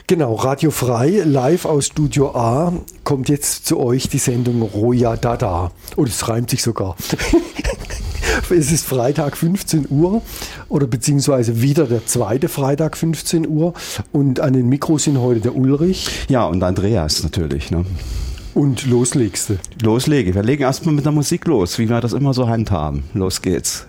Genau, Radio Frei, live aus Studio A, kommt jetzt zu euch die Sendung Roja Dada. Und es reimt sich sogar. Es ist Freitag 15 Uhr oder beziehungsweise wieder der zweite Freitag 15 Uhr. Und an den Mikros sind heute der Ulrich. Ja, und Andreas natürlich. Ne? Und loslegst du? Loslege. Wir legen erstmal mit der Musik los, wie wir das immer so handhaben. Los geht's.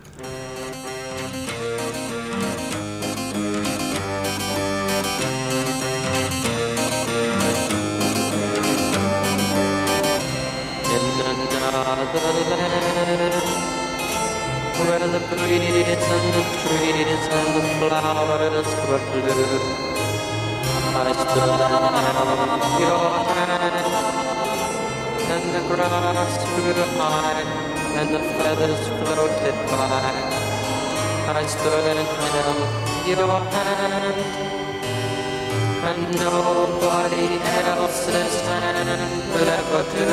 Where the breeze and the trees and the flowers were blue, I stood and held your hand, and the grass grew high, and the feathers floated by. I stood and held your hand, and nobody else's hand will ever do.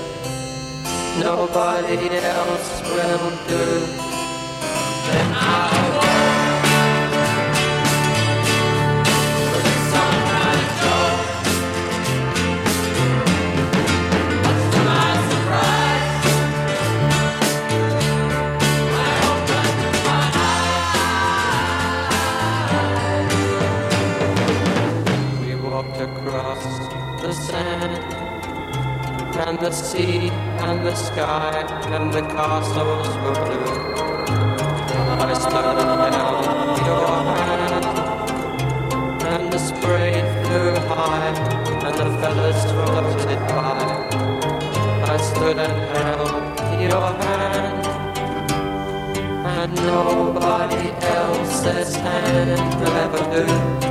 Nobody else will do. Then I'll go where the sunrise goes. Much to my surprise, I opened my eyes. We walked across the sand and the sea and the sky and the castles were blue. I stood and held your hand, and the spray flew high, and the feathers floated by. I stood and held your hand, and nobody else's hand will ever do.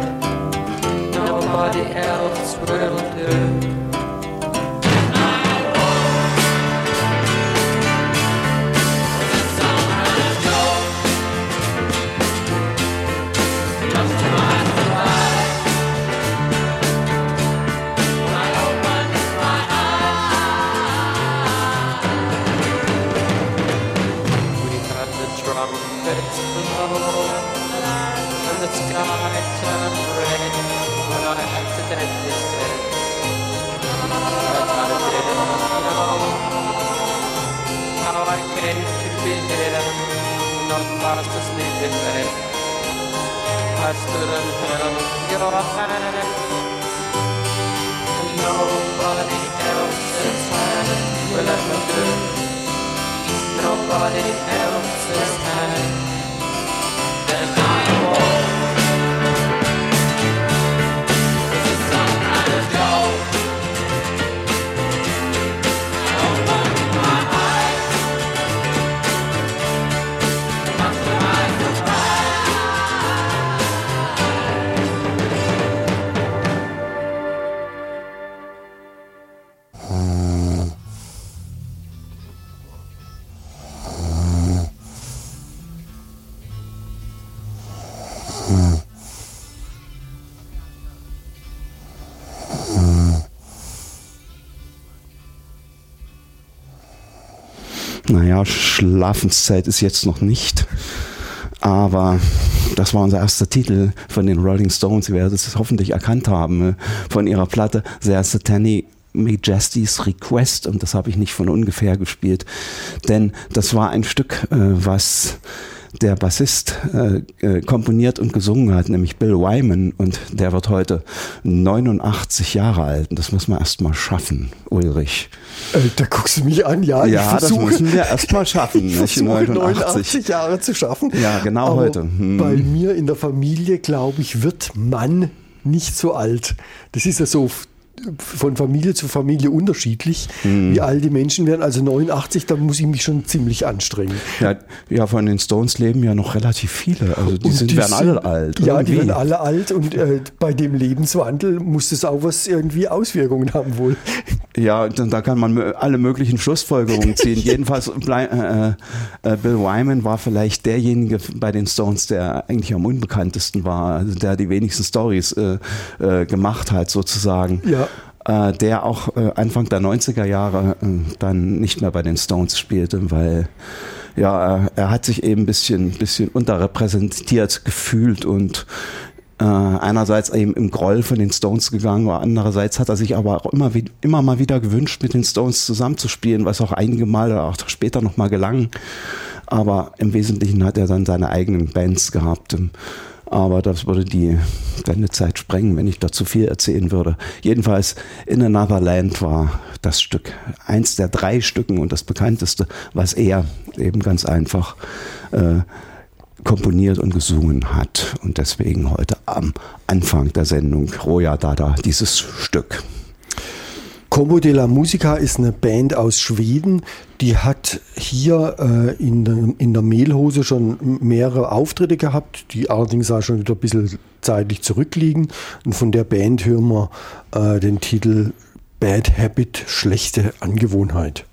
Nobody else will do. And the sky turned red when I accidentally said that I didn't know how I came to be here, not fast asleep in bed. I stood and held your hand, and nobody else's hand will ever do. Nobody else's hand. Then I walk where the sunrise goes. I opened my eyes, much to my Naja, Schlafenszeit ist jetzt noch nicht, aber das war unser erster Titel von den Rolling Stones. Sie werden es hoffentlich erkannt haben von ihrer Platte The Satanic Majesty's Request, und das habe ich nicht von ungefähr gespielt, denn das war ein Stück, was der Bassist komponiert und gesungen hat, nämlich Bill Wyman, und der wird heute 89 Jahre alt, und das muss man erst mal schaffen, Ulrich. Da guckst du mich an, ja. Ja, das müssen wir erst mal schaffen. Ich versuche 89 Jahre zu schaffen. Ja, genau. Aber heute. Bei mir in der Familie, glaube ich, wird man nicht so alt. Das ist ja so von Familie zu Familie unterschiedlich, wie alt die Menschen werden. Also 89, da muss ich mich schon ziemlich anstrengen. Ja, von den Stones leben ja noch relativ viele. Also die werden alle alt. Ja, irgendwie. Die werden alle alt, und bei dem Lebenswandel muss das auch was irgendwie Auswirkungen haben wohl. Ja, da kann man alle möglichen Schlussfolgerungen ziehen. Jedenfalls Bill Wyman war vielleicht derjenige bei den Stones, der eigentlich am unbekanntesten war, also der die wenigsten Stories gemacht hat sozusagen. Ja. Der auch Anfang der 90er Jahre dann nicht mehr bei den Stones spielte, weil ja, er hat sich eben ein bisschen unterrepräsentiert gefühlt, und einerseits eben im Groll von den Stones gegangen war, andererseits hat er sich aber auch immer mal wieder gewünscht, mit den Stones zusammenzuspielen, was auch einige Male auch später nochmal gelang. Aber im Wesentlichen hat er dann seine eigenen Bands gehabt. Aber das würde die Sendezeit sprengen, wenn ich da zu viel erzählen würde. Jedenfalls In Another Land war das Stück, eins der 3 Stücken und das bekannteste, was er eben ganz einfach komponiert und gesungen hat. Und deswegen heute am Anfang der Sendung Roja Dada, dieses Stück. Combo della Musica ist eine Band aus Schweden, die hat hier in der Mehlhose schon mehrere Auftritte gehabt, die allerdings auch schon wieder ein bisschen zeitlich zurückliegen. Und von der Band hören wir den Titel Bad Habit, schlechte Angewohnheit.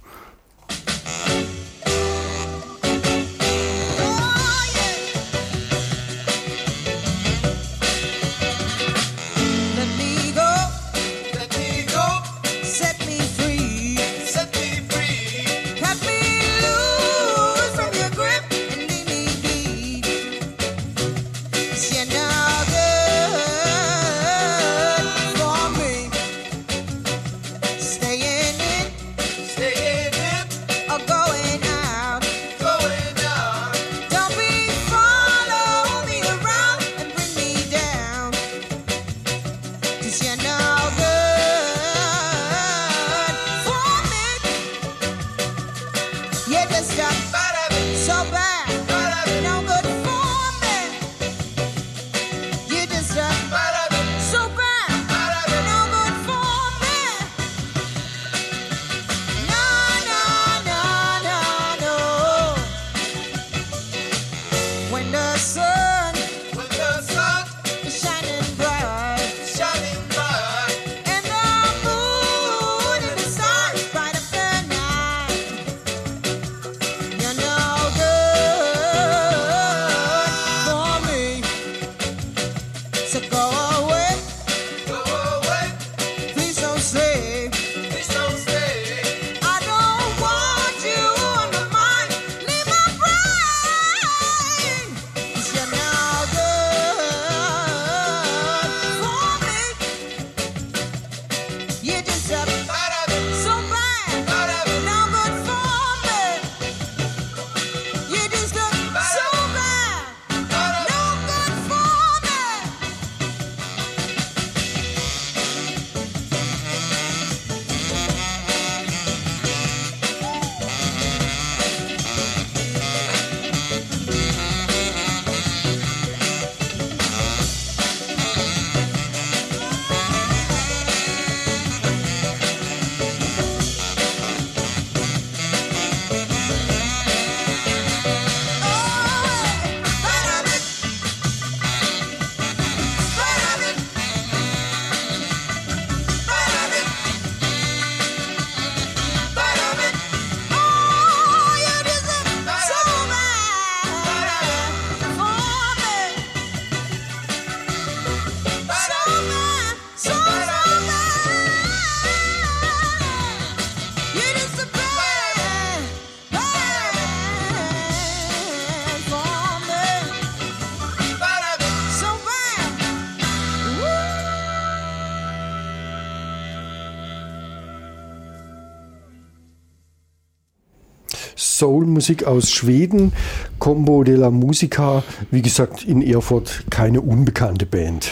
Soul-Musik aus Schweden, Combo della Musica, wie gesagt in Erfurt keine unbekannte Band.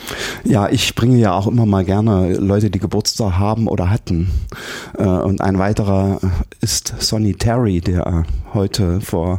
Ja, ich bringe ja auch immer mal gerne Leute, die Geburtstag haben oder hatten. Und ein weiterer ist Sonny Terry, der heute vor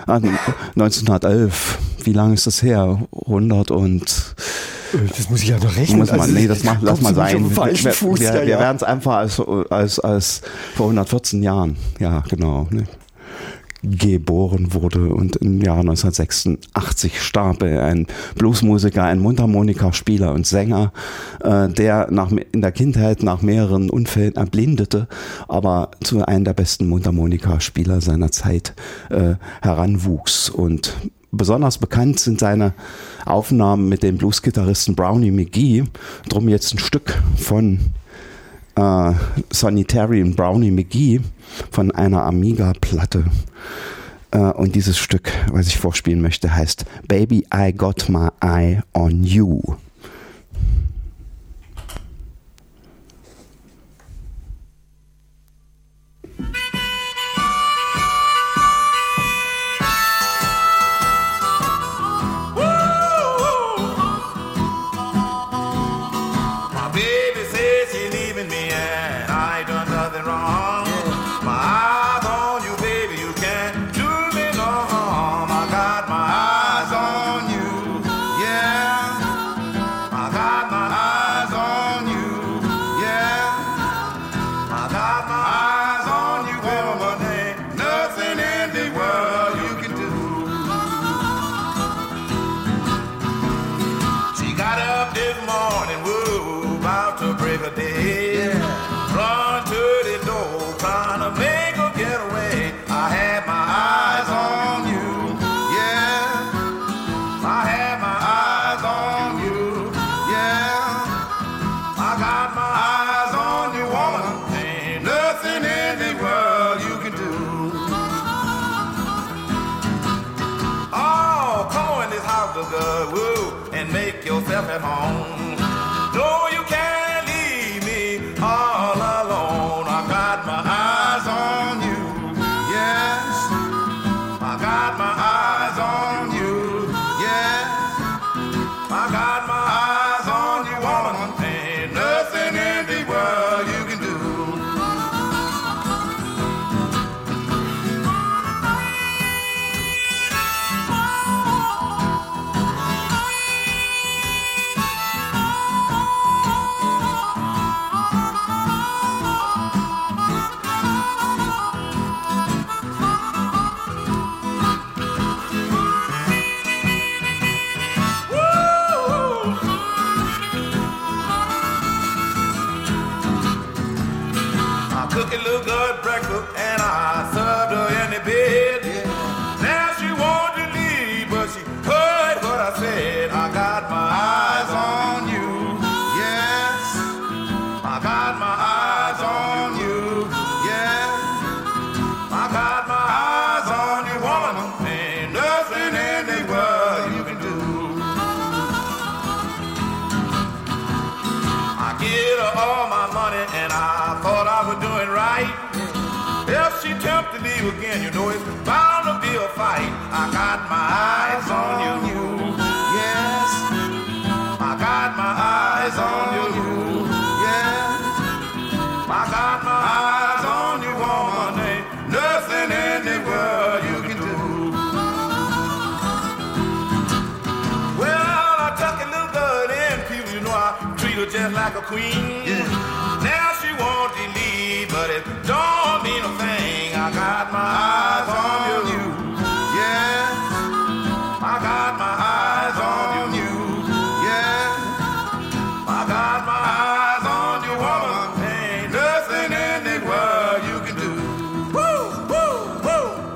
1911, wie lange ist das her? 100 und... Das muss ich ja noch rechnen. Lass mal sein. Wir werden es einfach als vor 114 Jahren, ja genau, ne, geboren wurde und im Jahre 1986 starb er, ein Bluesmusiker, ein Mundharmonikaspieler und Sänger, der in der Kindheit nach mehreren Unfällen erblindete, aber zu einem der besten Mundharmonikaspieler seiner Zeit heranwuchs. Und besonders bekannt sind seine Aufnahmen mit dem Bluesgitarristen Brownie McGhee. Drum jetzt ein Stück von Sonny Terry und Brownie McGhee von einer Amiga-Platte. Und dieses Stück, was ich vorspielen möchte, heißt Baby, I Got My Eye on You. At home. No, you can't leave me all alone. I got my eyes on you. Yes, I got my eyes on you. Yes, I got my eyes on you, woman. Ain't nothing in the world you can do. Cook a little good breakfast and I served her in the bed. Yeah. Now she wanted to leave, but she heard what I said. I got my eyes on you. Yes, I got my eyes on you. Yes, I got my eyes on you, woman. Ain't nothing in the world you can do. I give her all my money and I thought I was doing right. If she tempted to leave again, you know it's bound to be a fight. I got my eyes on you. Yes, I got my eyes on you. Yes, I got my eyes on you, woman. Ain't nothing in the world you can do. Well, I took a little girl in, people, you know I treat her just like a queen. Now she won't leave, but it don't mean a thing. I got my eyes on you. Yeah, I got my eyes on you. Yeah, I got my eyes on you, woman. Ain't nothing in the world you can do. Woo, woo, woo.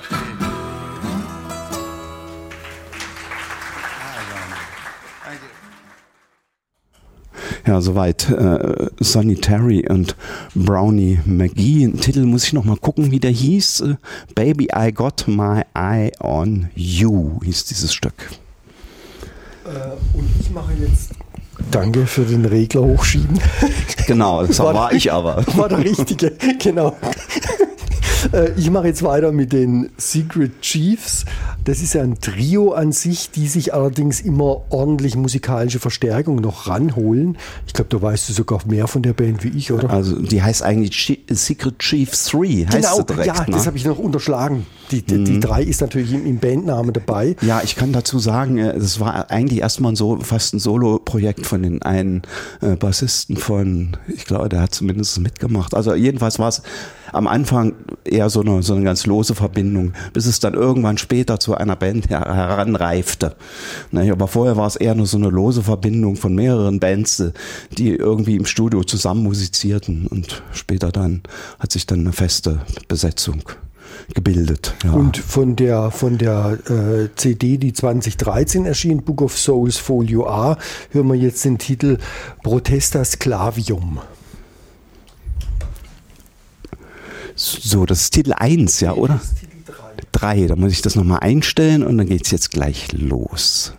Thank you. Ja, soweit Sonny Terry und Brownie McGhee. Den Titel muss ich noch mal gucken, wie der hieß. Baby, I Got My Eye on You hieß dieses Stück. Und ich mache jetzt... Danke für den Regler hochschieben. Genau, das war ich aber. War der Richtige, genau. Ich mache jetzt weiter mit den Secret Chiefs. Das ist ja ein Trio an sich, die sich allerdings immer ordentlich musikalische Verstärkung noch ranholen. Ich glaube, da weißt du sogar mehr von der Band wie ich, oder? Also die heißt eigentlich Secret Chiefs 3, heißt genau, sie direkt. Ja, ne? Das habe ich noch unterschlagen. Die 3 ist natürlich im Bandnamen dabei. Ja, ich kann dazu sagen, es war eigentlich erstmal fast ein Solo-Projekt von den einen Bassisten von, ich glaube, der hat zumindest mitgemacht. Also jedenfalls war es am Anfang eher so eine ganz lose Verbindung, bis es dann irgendwann später zu einer Band heranreifte. Aber vorher war es eher nur so eine lose Verbindung von mehreren Bands, die irgendwie im Studio zusammen musizierten, und später dann hat sich dann eine feste Besetzung gebildet. Ja. Und von der CD, die 2013 erschien, Book of Souls Folio A, hören wir jetzt den Titel Protesta Sclavium. So, das ist Titel 1, ja, oder? Das ist Titel 3. 3. Da muss ich das nochmal einstellen und dann geht's jetzt gleich los.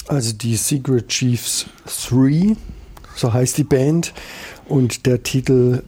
Also die Secret Chiefs 3, so heißt die Band. Und der Titel,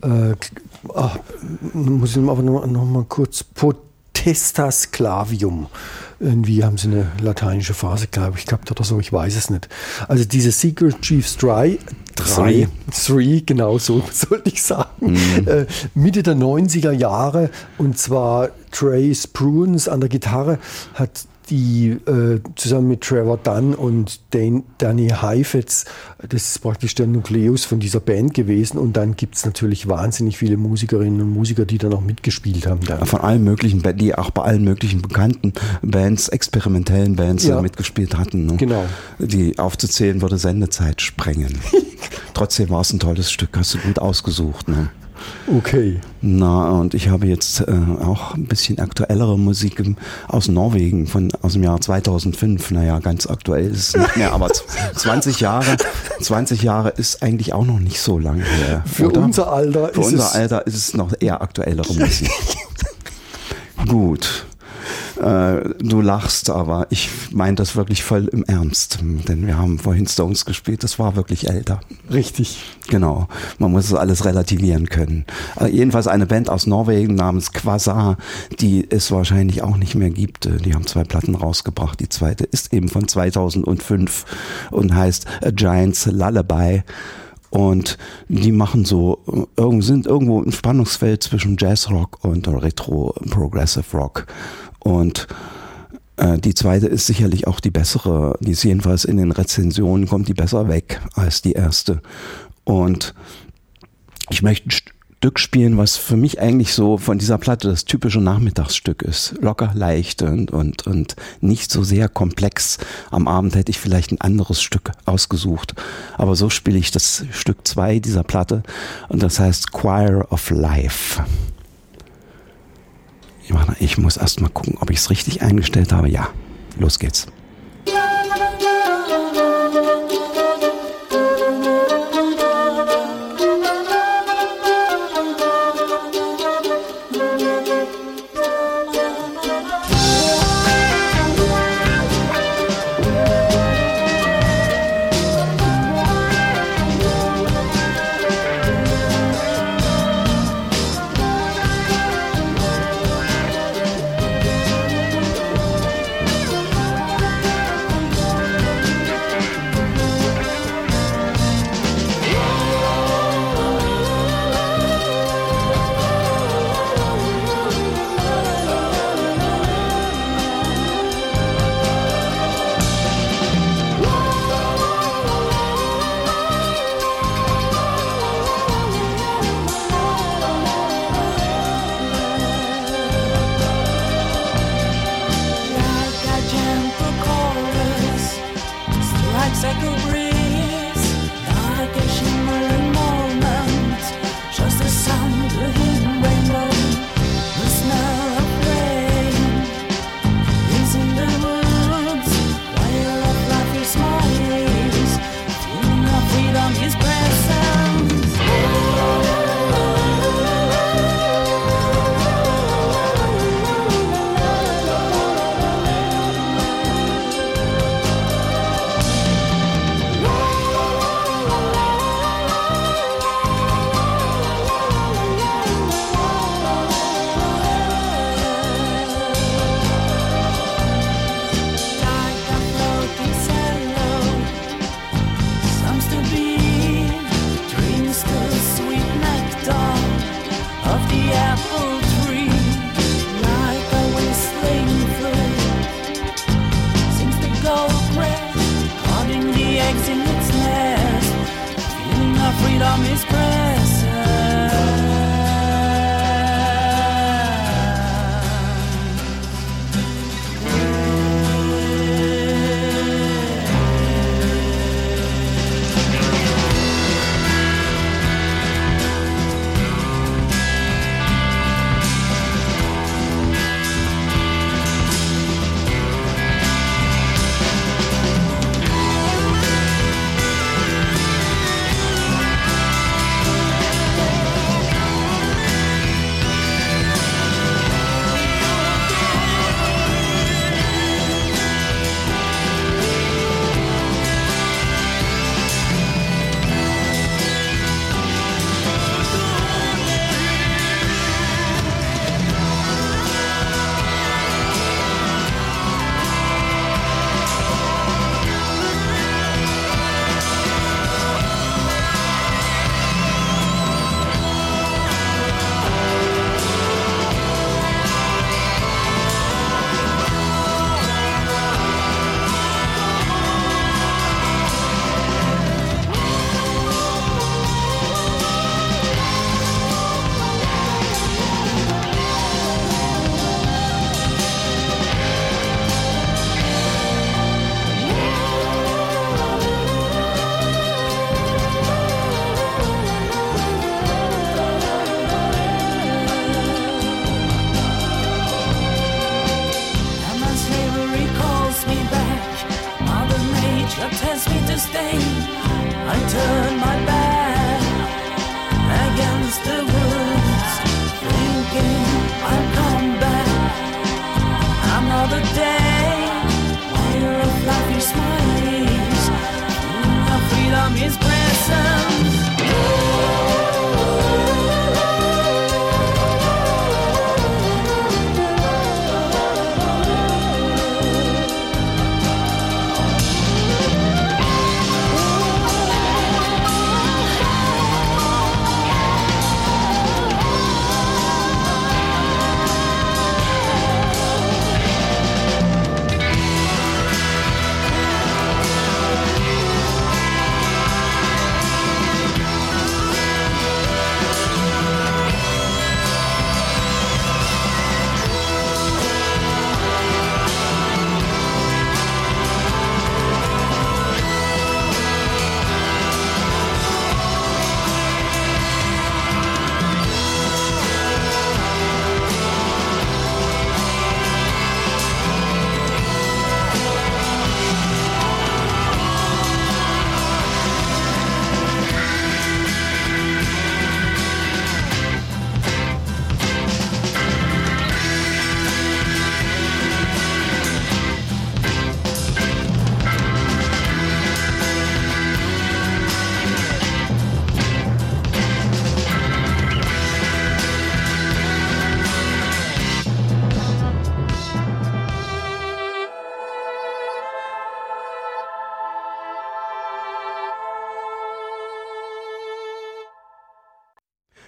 muss ich aber noch mal kurz, Potestas Clavium. Irgendwie haben sie eine lateinische Phase, glaube ich, gehabt oder so, ich weiß es nicht. Also diese Secret Chiefs 3, genau so sollte ich sagen, Mitte der 90er Jahre, und zwar Trey Spruance an der Gitarre hat die zusammen mit Trevor Dunn und Danny Heifetz, das ist praktisch der Nukleus von dieser Band gewesen, und dann gibt es natürlich wahnsinnig viele Musikerinnen und Musiker, die dann auch mitgespielt haben. Dann. Von allen möglichen, die auch bei allen möglichen bekannten Bands, experimentellen Bands mitgespielt hatten. Ne? Genau. Die aufzuzählen würde Sendezeit sprengen. Trotzdem war es ein tolles Stück, hast du gut ausgesucht. Ne? Okay. Na, und ich habe jetzt auch ein bisschen aktuellere Musik aus Norwegen aus dem Jahr 2005. Naja, ganz aktuell ist es nicht mehr, aber 20 Jahre ist eigentlich auch noch nicht so lange her. Für unser Alter ist es noch eher aktuellere Musik. Gut. Du lachst, aber ich meine das wirklich voll im Ernst, denn wir haben vorhin Stones gespielt, das war wirklich älter. Richtig. Genau, man muss das alles relativieren können. Jedenfalls eine Band aus Norwegen namens Quasar, die es wahrscheinlich auch nicht mehr gibt. Die haben 2 Platten rausgebracht, die zweite ist eben von 2005 und heißt A Giant's Lullaby. Und die machen sind irgendwo im Spannungsfeld zwischen Jazzrock und Retro-Progressive Rock. Und die zweite ist sicherlich auch die bessere, die ist jedenfalls in den Rezensionen, kommt die besser weg als die erste. Und ich möchte ein Stück spielen, was für mich eigentlich so von dieser Platte das typische Nachmittagsstück ist. Locker, leicht und nicht so sehr komplex. Am Abend hätte ich vielleicht ein anderes Stück ausgesucht. Aber so spiele ich das Stück 2 dieser Platte, und das heißt Choir of Life. Ich muss erst mal gucken, ob ich es richtig eingestellt habe. Ja, los geht's.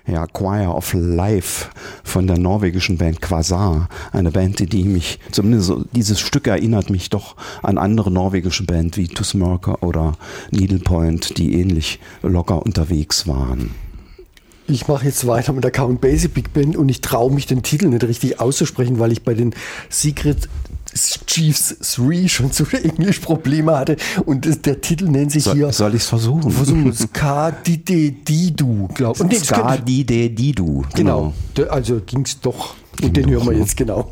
Ja, Choir of Life von der norwegischen Band Quasar. Eine Band, die mich, zumindest so, dieses Stück erinnert mich doch an andere norwegische Bands wie Tusmurker oder Needlepoint, die ähnlich locker unterwegs waren. Ich mache jetzt weiter mit der Count Basie Big Band und ich traue mich den Titel nicht richtig auszusprechen, weil ich bei den Secret Chiefs 3 schon so Englisch Probleme hatte und der Titel nennt sich hier... Soll ich es versuchen? Ska-Dide-Didu, glaube ich. Ska-Dide-Didu, genau. Also ging es doch. Und den hören wir jetzt genau.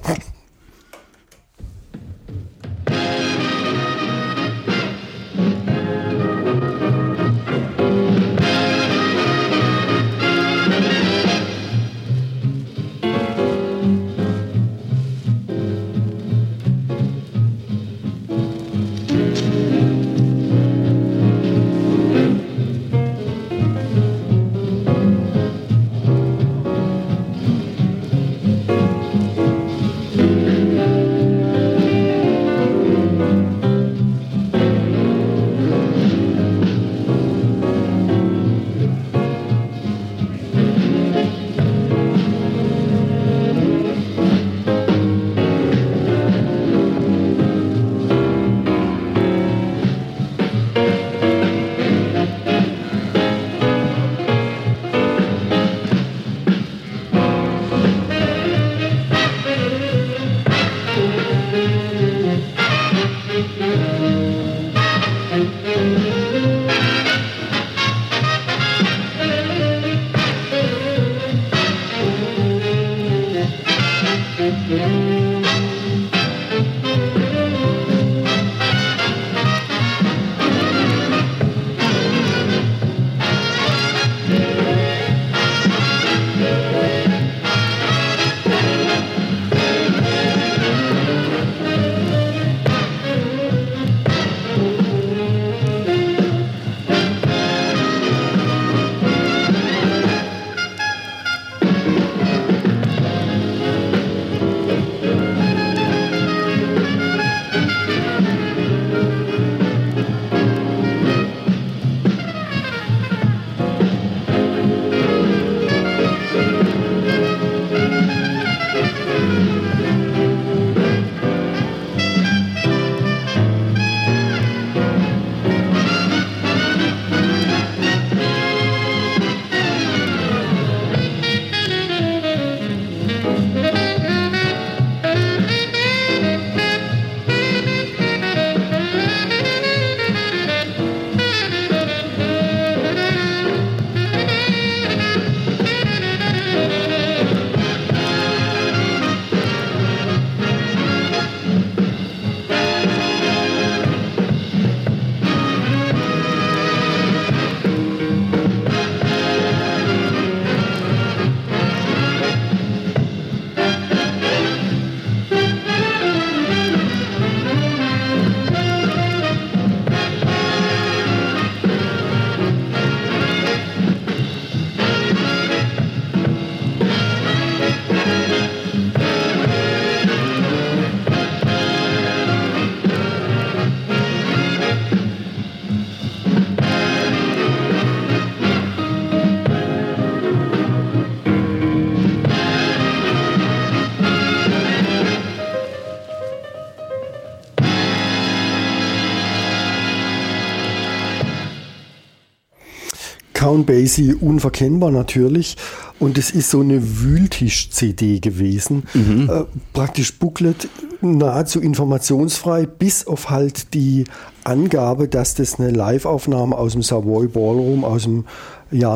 Count Basie unverkennbar natürlich. Und es ist so eine Wühltisch-CD gewesen. Praktisch Booklet, nahezu informationsfrei, bis auf halt die Angabe, dass das eine Live-Aufnahme aus dem Savoy Ballroom aus dem Jahr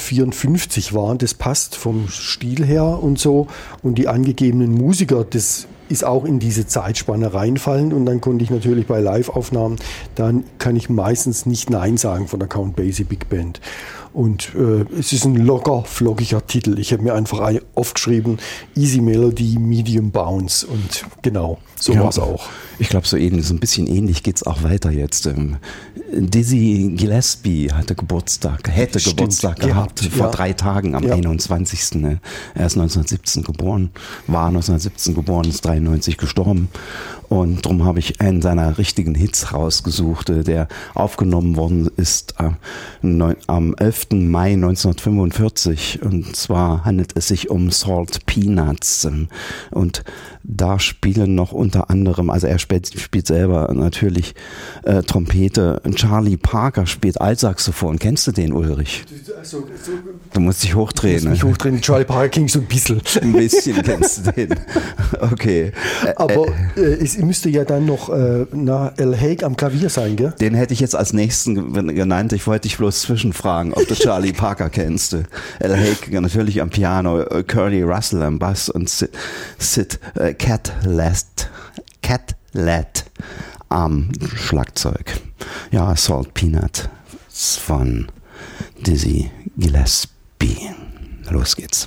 1954 war. Und das passt vom Stil her und so. Und die angegebenen Musiker, das ist auch in diese Zeitspanne reinfallen. Und dann konnte ich natürlich bei Live-Aufnahmen, dann kann ich meistens nicht Nein sagen von der Count Basie Big Band. Und es ist ein locker, flockiger Titel. Ich habe mir einfach aufgeschrieben, Easy Melody, Medium Bounce. Und genau, so war es auch. Ich glaube, so ein bisschen ähnlich geht es auch weiter jetzt. Dizzy Gillespie hätte Geburtstag gehabt, vor 3 Tagen am 21. Ne? Er ist 1917 geboren, war 1917 geboren, ist 93 gestorben. Und darum habe ich einen seiner richtigen Hits rausgesucht, der aufgenommen worden ist am 11. Mai 1945. Und zwar handelt es sich um Salt Peanuts. Und da spielen noch unter anderem, also er spielt selber natürlich Trompete. Charlie Parker spielt Altsaxophon. Kennst du den, Ulrich? Du musst dich hochdrehen. Ich muss mich hochdrehen. Charlie Parker klingt so ein bisschen. Ein bisschen kennst du den. Okay. Aber es müsste ja dann noch Al Haig am Klavier sein, gell? Den hätte ich jetzt als nächsten genannt. Ich wollte dich bloß zwischenfragen, ob du Charlie Parker kennst. Al Haig natürlich am Piano, Curly Russell am Bass und Sid Catlett am Schlagzeug. Ja, Salt Peanut von Dizzy Gillespie. Los geht's.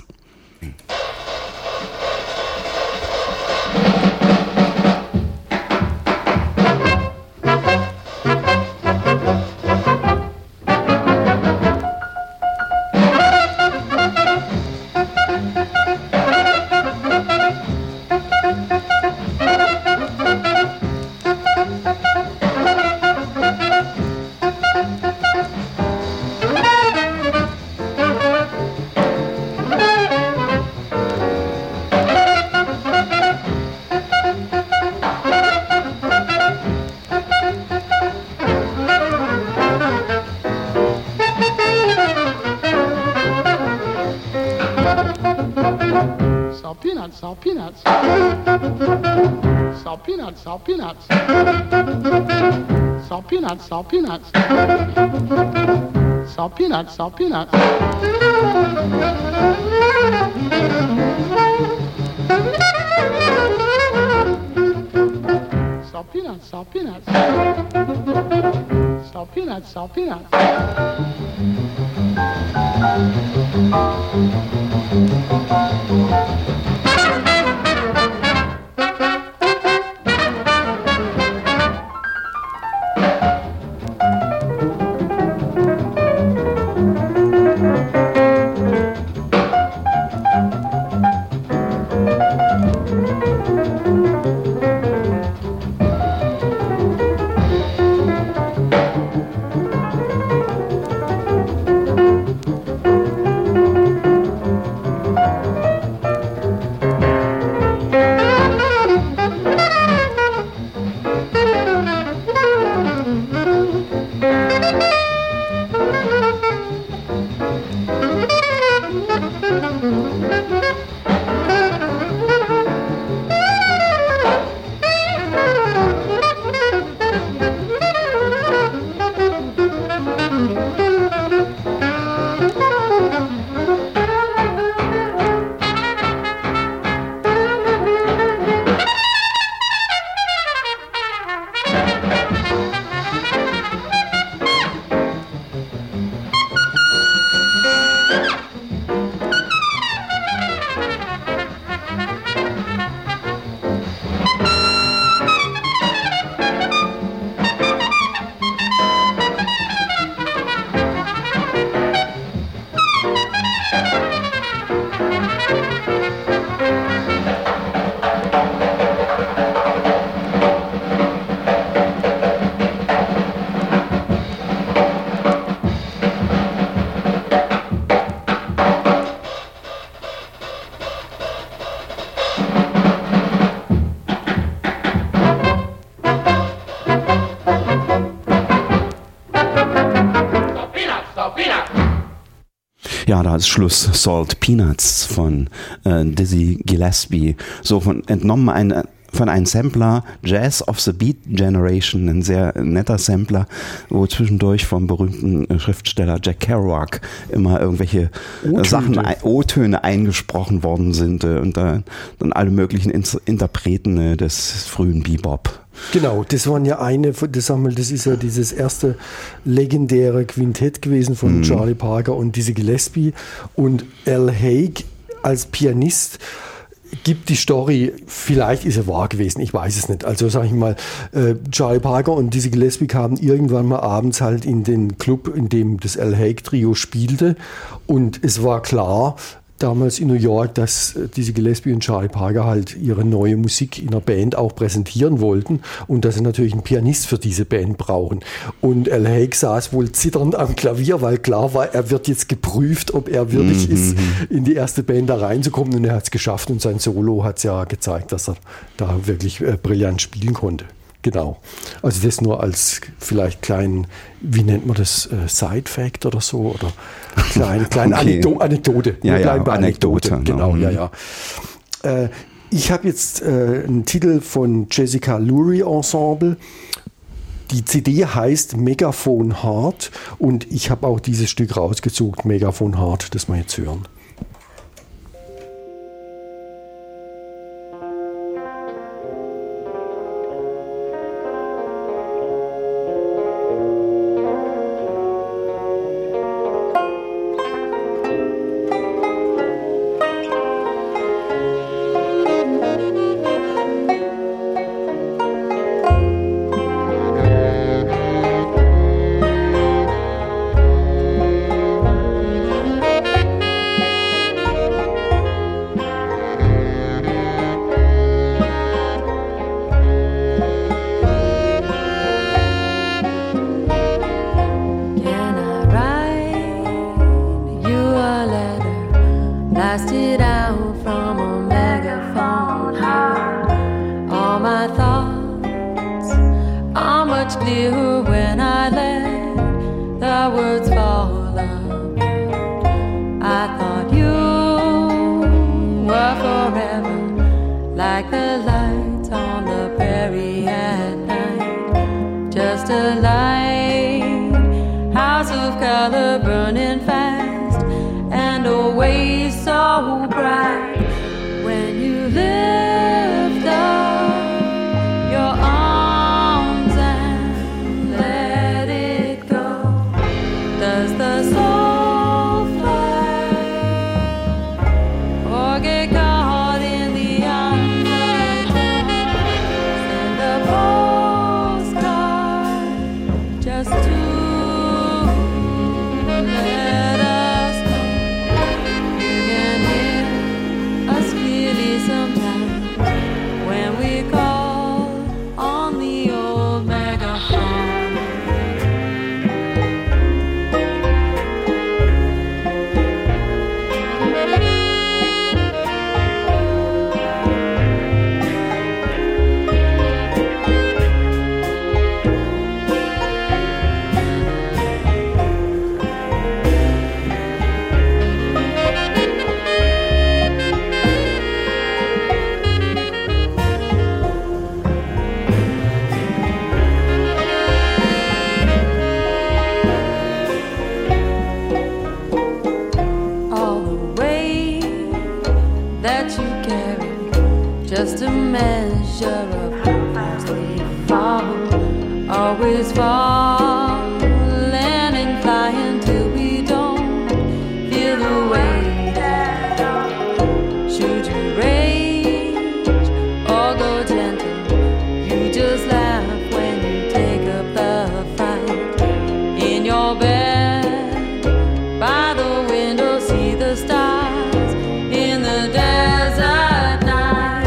Salt peanuts. Salt peanuts, salt peanuts. Salt peanuts, salt peanuts. Salt peanuts, salt peanuts. Salt peanuts, salt peanuts. Salt peanuts, salt peanuts. Ja, da ist Schluss. Salt Peanuts von Dizzy Gillespie. So entnommen von einem Sampler, Jazz of the Beat Generation, ein sehr netter Sampler, wo zwischendurch vom berühmten Schriftsteller Jack Kerouac immer irgendwelche O-Töne eingesprochen worden sind und dann alle möglichen Interpreten des frühen Bebop. Genau, das waren ja das ist ja dieses erste legendäre Quintett gewesen von Charlie Parker und Dizzy Gillespie, und Al Haig als Pianist gibt die Story, vielleicht ist er wahr gewesen, ich weiß es nicht. Also sage ich mal, Charlie Parker und Dizzy Gillespie kamen irgendwann mal abends halt in den Club, in dem das Al Haig Trio spielte, und es war klar, damals in New York, dass diese Gillespie und Charlie Parker halt ihre neue Musik in der Band auch präsentieren wollten und dass sie natürlich einen Pianist für diese Band brauchen. Und Al Haig saß wohl zitternd am Klavier, weil klar war, er wird jetzt geprüft, ob er würdig ist, in die erste Band da reinzukommen, und er hat es geschafft, und sein Solo hat es ja gezeigt, dass er da wirklich brillant spielen konnte. Genau. Also das nur als vielleicht kleinen, wie nennt man das, Side-Fact oder so, oder kleine Okay. Anekdote. Ja, Wir bleiben bei Anekdote. Genau, ja. Ich habe jetzt einen Titel von Jessica Lurie Ensemble. Die CD heißt Megaphone Heart, und ich habe auch dieses Stück rausgezogen, Megaphone Heart, das wir jetzt hören. blasted out from a megaphone heart. All my thoughts are much clearer when I let the words fall out. I thought you were forever, like the lights on the prairie at night. Just a light house of color burning fast, and always so bright. When you lift up your arms and let it go, does the soul fly or get caught in the undertow? Send a postcard just to let us know. You can hear us clearly sometimes when we call on the old megaphone. All the way that you carry, just a measure of how we fall, always falling and flying till we don't feel the weight at all. Should you rage or go gentle, you just laugh when you take up the fight. In your bed, by the window, see the stars in the desert night.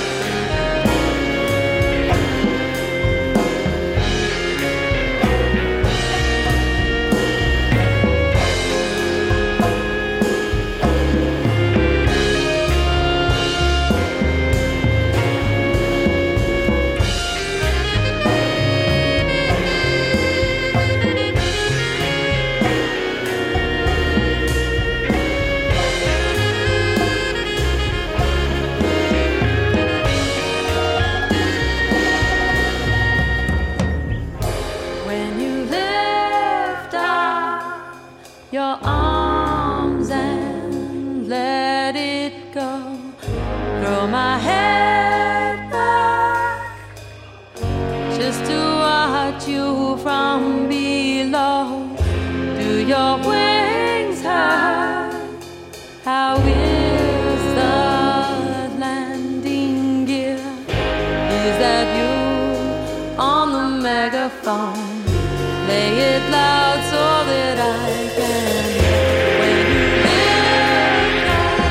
When you lift up your arms and let it go, throw my head back just to watch you from below. Do your wings hurt? How is the landing gear? Is that you on the megaphone? Play it loud so that I can hear. When you lift up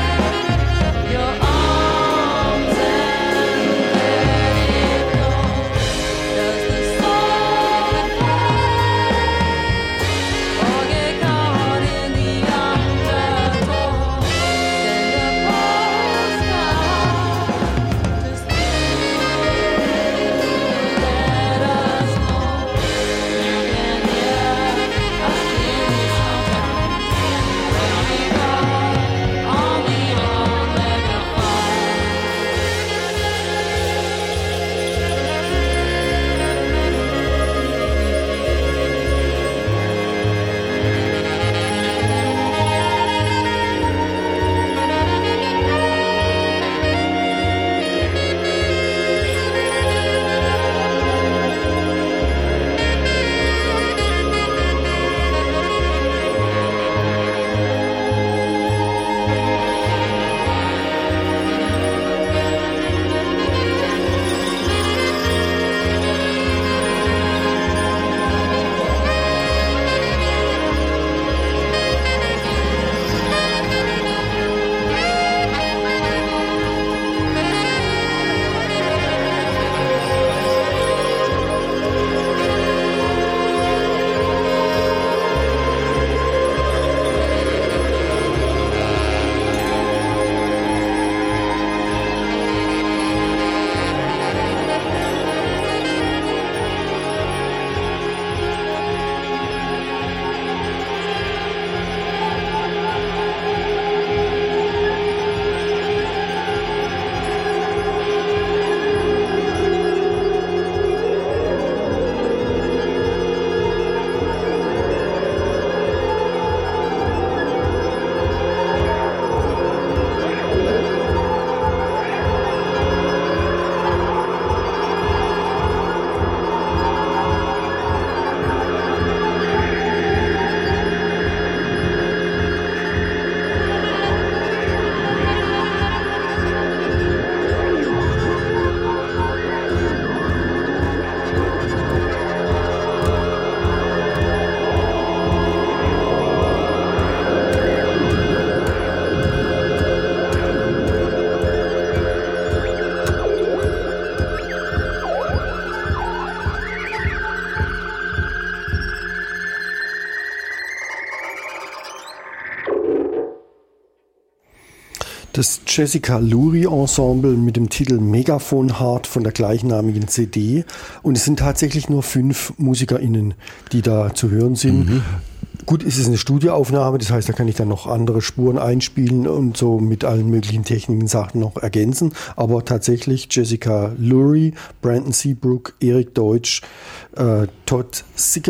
Das Jessica Lurie Ensemble mit dem Titel Megaphone Heart von der gleichnamigen CD. Und es sind tatsächlich nur 5 MusikerInnen, die da zu hören sind. Gut, es ist eine Studioaufnahme, das heißt, da kann ich dann noch andere Spuren einspielen und so mit allen möglichen Techniken Sachen noch ergänzen. Aber tatsächlich Jessica Lurie, Brandon Seabrook, Erik Deutsch, Todd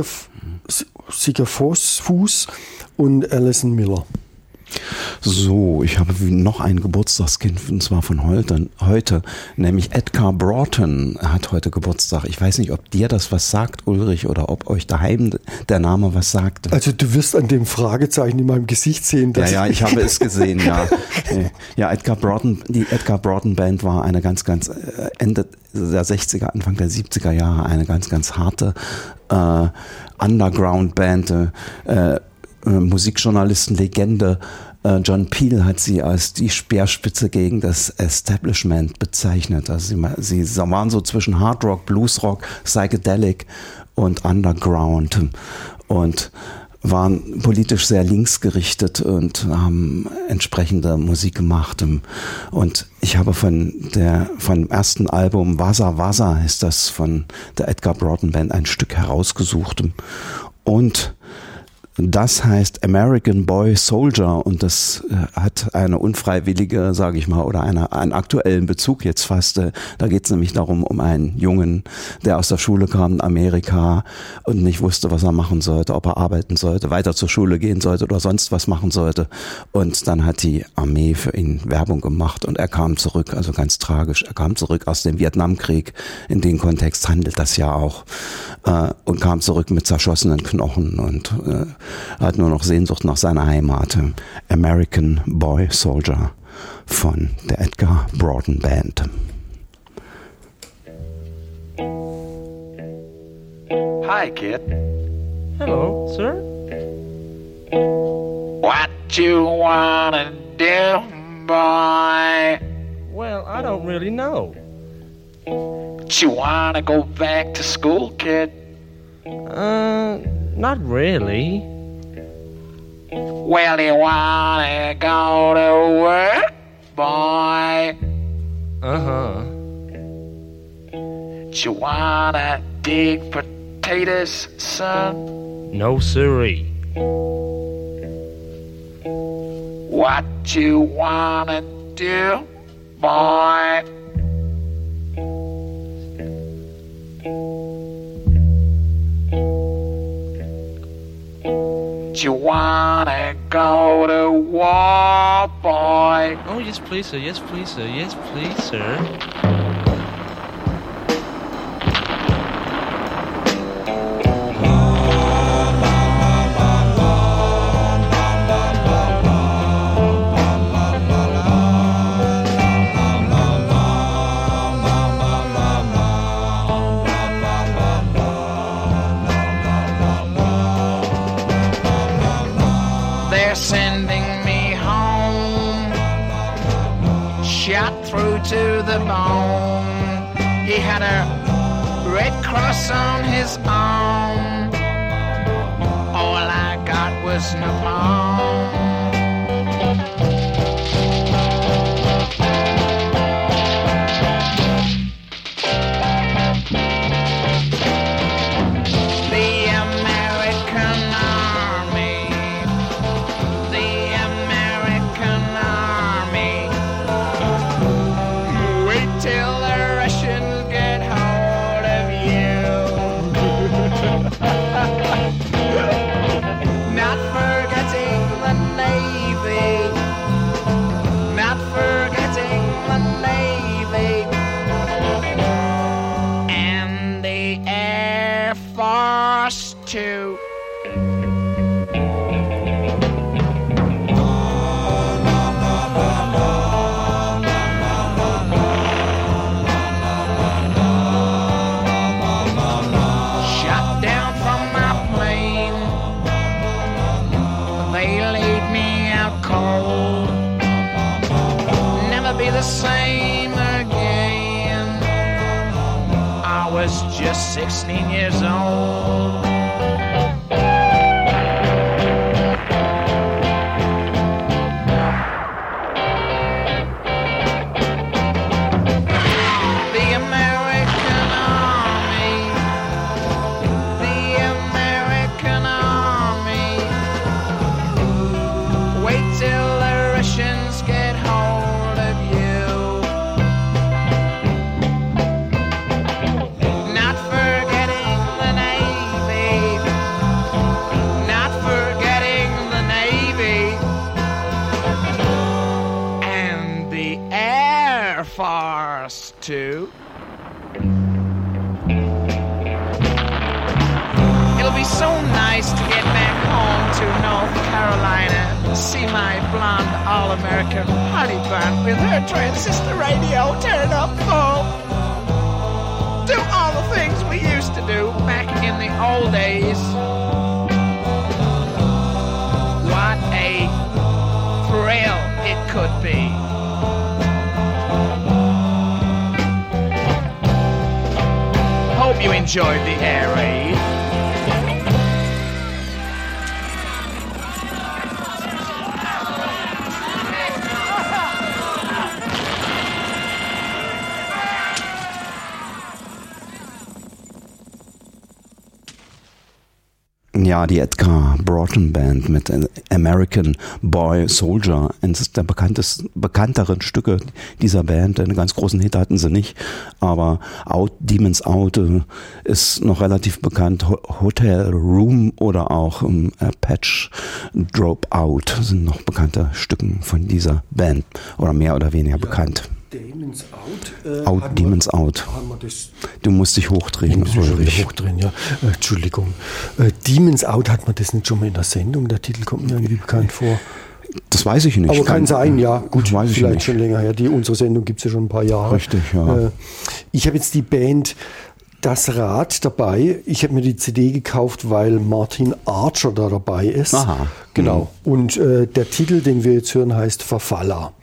Sickerfuß und Alison Miller. So, ich habe noch ein Geburtstagskind, und zwar von heute, nämlich Edgar Broughton hat heute Geburtstag. Ich weiß nicht, ob dir das was sagt, Ulrich, oder ob euch daheim der Name was sagt. Also du wirst an dem Fragezeichen in meinem Gesicht sehen. Dass Ja, ich habe es gesehen, ja. Ja, Edgar Broughton, die Edgar Broughton Band war eine ganz Ende der 60er, Anfang der 70er Jahre eine ganz harte Underground-Band, Musikjournalisten-Legende. John Peel hat sie als die Speerspitze gegen das Establishment bezeichnet. Also sie waren so zwischen Hard Rock, Blues Rock, Psychedelic und Underground und waren politisch sehr linksgerichtet und haben entsprechende Musik gemacht. Und ich habe von dem ersten Album Wasa Wasa ist das von der Edgar Broughton Band ein Stück herausgesucht. Und das heißt American Boy Soldier und das hat eine unfreiwillige, sage ich mal, oder einen aktuellen Bezug jetzt fast. Da geht es nämlich darum, um einen Jungen, der aus der Schule kam in Amerika und nicht wusste, was er machen sollte, ob er arbeiten sollte, weiter zur Schule gehen sollte oder sonst was machen sollte. Und dann hat die Armee für ihn Werbung gemacht und er kam zurück, also ganz tragisch, er kam zurück aus dem Vietnamkrieg, in dem Kontext handelt das ja auch, und kam zurück mit zerschossenen Knochen und hat nur noch Sehnsucht nach seiner Heimat. American Boy Soldier von der Edgar Broughton Band. Hi, kid. Hello, sir. What you wanna do, boy? Well, I don't really know. You wanna go back to school, kid? Not really. Well, you wanna go to work, boy? Uh-huh. You wanna dig potatoes, son? No, siree. What you wanna do, boy? You wanna go to war, boy? Oh, yes, please, sir. Yes, please, sir. Yes, please, sir. They're sending me home, shot through to the bone. He had a red cross on his arm. All I got was napalm. To shot down from my plane, they laid me out cold. Never be the same again. I was just 16 years old. farce too. It'll be so nice to get back home to North Carolina to see my blonde all-American honey bun with her transistor radio turned up full. Do all the things we used to do back in the old days. What a thrill it could be. Hope you enjoyed the air raid. Ja, die Edgar Broughton Band mit American Boy Soldier, eines der bekannteren Stücke dieser Band. Einen ganz großen Hit hatten sie nicht, aber Demons Out ist noch relativ bekannt. Hotel Room oder auch Patch Dropout sind noch bekannte Stücke von dieser Band oder mehr oder weniger bekannt. Demons Out. Demons Out. Du musst dich hochdrehen. Hochdrehen, ja. Entschuldigung. Demons Out, hat man das nicht schon mal in der Sendung? Der Titel kommt mir irgendwie bekannt vor. Das weiß ich nicht. Aber kann sein, ja. Gut, weiß ich vielleicht nicht. schon länger her. Unsere Sendung gibt es ja schon ein paar Jahre. Richtig, ja. Ich habe jetzt die Band Das Rad dabei. Ich habe mir die CD gekauft, weil Martin Archer da dabei ist. Aha. Genau. Und der Titel, den wir jetzt hören, heißt Verfaller.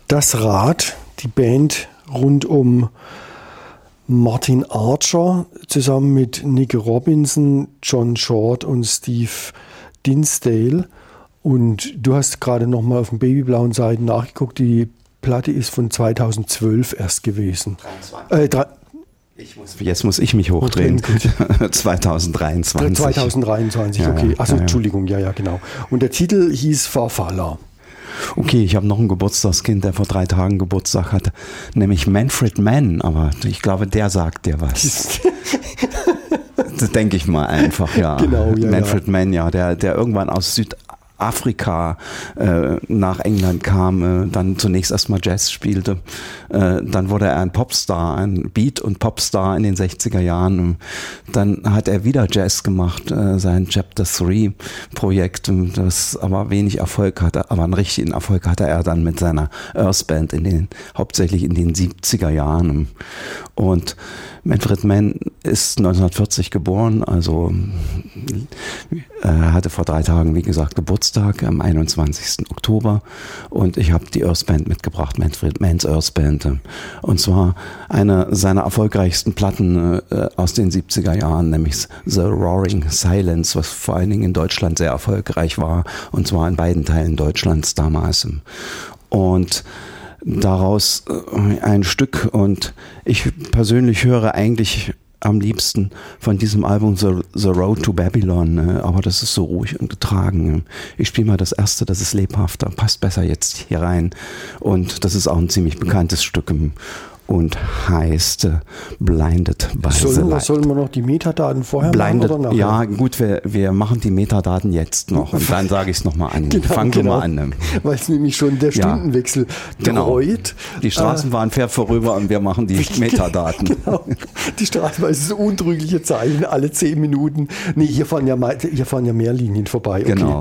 Das Rad, die Band rund um Martin Archer zusammen mit Nick Robinson, John Short und Steve Dinsdale. Und du hast gerade nochmal auf den babyblauen Seiten nachgeguckt, die Platte ist von 2012 erst gewesen. Jetzt muss ich mich hochdrehen. 2023. 2023, okay. Also Entschuldigung, ja, genau. Und der Titel hieß Farfalla. Okay, ich habe noch ein Geburtstagskind, der vor 3 Tagen Geburtstag hatte, nämlich Manfred Mann, aber ich glaube, der sagt dir was. Das denke ich mal einfach, ja. Genau, ja. Manfred Mann, ja, der irgendwann aus Südafrika nach England kam, dann zunächst erstmal Jazz spielte, dann wurde er ein Popstar, ein Beat- und Popstar in den 60er Jahren, dann hat er wieder Jazz gemacht, sein Chapter 3 Projekt, das aber wenig Erfolg hatte, aber einen richtigen Erfolg hatte er dann mit seiner Earth Band hauptsächlich in den 70er Jahren. Und Manfred Mann ist 1940 geboren, also er hatte vor 3 Tagen, wie gesagt, Geburtstag am 21. Oktober und ich habe die Earth Band mitgebracht, Manfred Manns Earth Band, und zwar eine seiner erfolgreichsten Platten aus den 70er Jahren, nämlich The Roaring Silence, was vor allen Dingen in Deutschland sehr erfolgreich war, und zwar in beiden Teilen Deutschlands damals. Und daraus ein Stück, und ich persönlich höre eigentlich am liebsten von diesem Album The Road to Babylon, aber das ist so ruhig und getragen. Ich spiele mal das erste, das ist lebhafter, passt besser jetzt hier rein, und das ist auch ein ziemlich bekanntes Stück und heißt Blinded by the Light. Sollen wir noch die Metadaten vorher Blinded, machen oder nachher? Ja, gut, wir machen die Metadaten jetzt noch und dann sage ich es nochmal an. Fangen wir mal an. Weil es nämlich schon der Stundenwechsel dreut. Die Straßenbahn fährt vorüber und wir machen die Metadaten. Genau. Die Straßenbahn ist so untrügliche Zeichen, alle 10 Minuten. Nee, hier fahren ja mehr Linien vorbei. Okay. Genau.